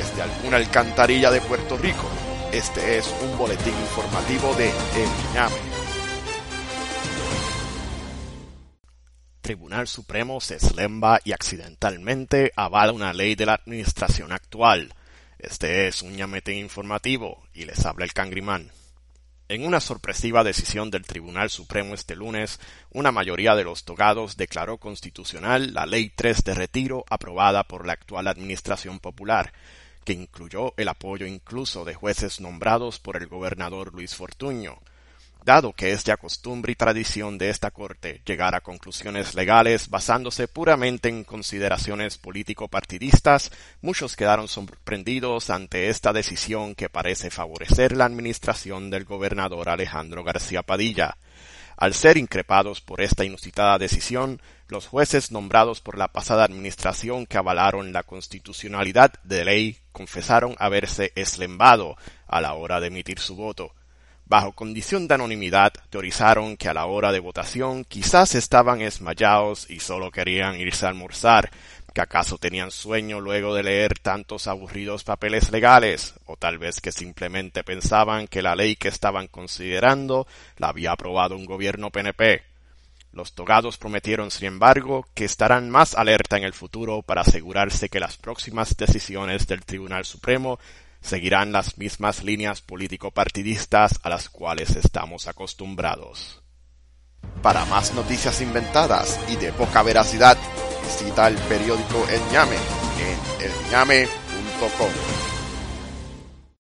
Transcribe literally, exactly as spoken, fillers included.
desde alguna alcantarilla de Puerto Rico, este es un boletín informativo de El Ñame. Tribunal Supremo se eslemba y accidentalmente avala una ley de la administración actual. Este es un ñametín informativo y les habla el Cangrimán. En una sorpresiva decisión del Tribunal Supremo este lunes, una mayoría de los togados declaró constitucional la Ley tres de retiro aprobada por la actual Administración Popular, que incluyó el apoyo incluso de jueces nombrados por el gobernador Luis Fortuño. Dado que es ya costumbre y tradición de esta Corte llegar a conclusiones legales basándose puramente en consideraciones político-partidistas, muchos quedaron sorprendidos ante esta decisión que parece favorecer la administración del gobernador Alejandro García Padilla. Al ser increpados por esta inusitada decisión, los jueces nombrados por la pasada administración que avalaron la constitucionalidad de ley confesaron haberse eslembado a la hora de emitir su voto. Bajo condición de anonimidad, teorizaron que a la hora de votación quizás estaban esmayados y solo querían irse a almorzar, que acaso tenían sueño luego de leer tantos aburridos papeles legales, o tal vez que simplemente pensaban que la ley que estaban considerando la había aprobado un gobierno P N P. Los togados prometieron, sin embargo, que estarán más alerta en el futuro para asegurarse que las próximas decisiones del Tribunal Supremo seguirán las mismas líneas político-partidistas a las cuales estamos acostumbrados. Para más noticias inventadas y de poca veracidad, visita el periódico El Ñame en el ñame punto com.